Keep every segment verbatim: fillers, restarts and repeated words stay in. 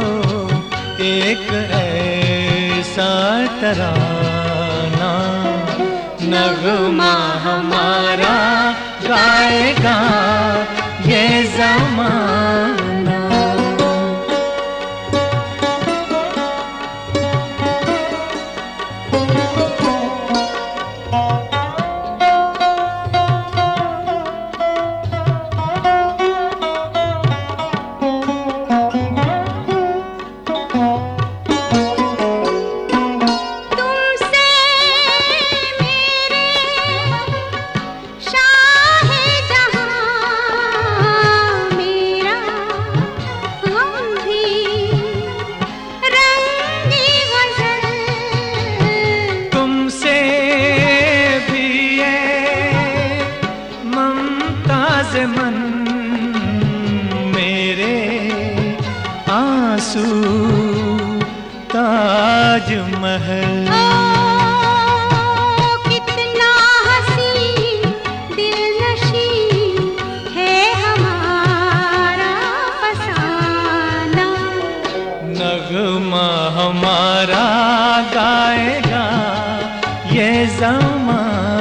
एक ऐसा तराना, नगमा हमारा गाएगा ये ज़माना। मन मेरे आंसू ताज महल, कितना हसी दिलनशी है हमारा फसाना, नगमा हमारा गाएगा ये ज़माना।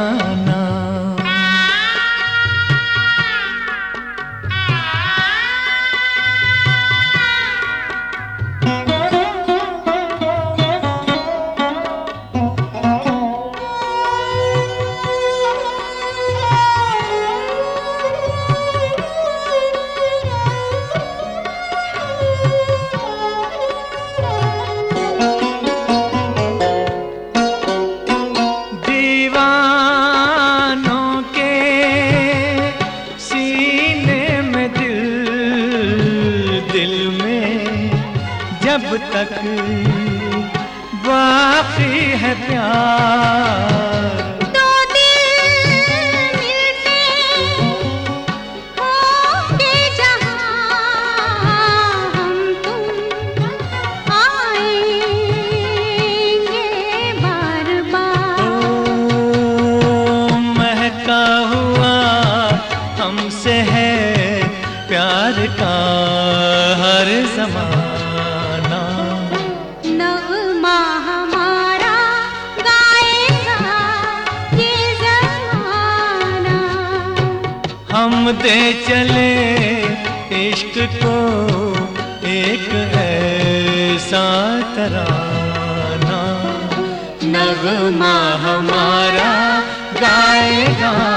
जब तक बाकी है प्यार, दो दिल मिलते होंगे जहाँ हम तुम आएंगे बार बार। ओ महका हुआ हमसे है प्यार का हर ज़माना, नगमा हमारा गाएगा ये ज़माना। हम दे चले इश्क को एक ऐसा तराना, नगमा हमारा गाएगा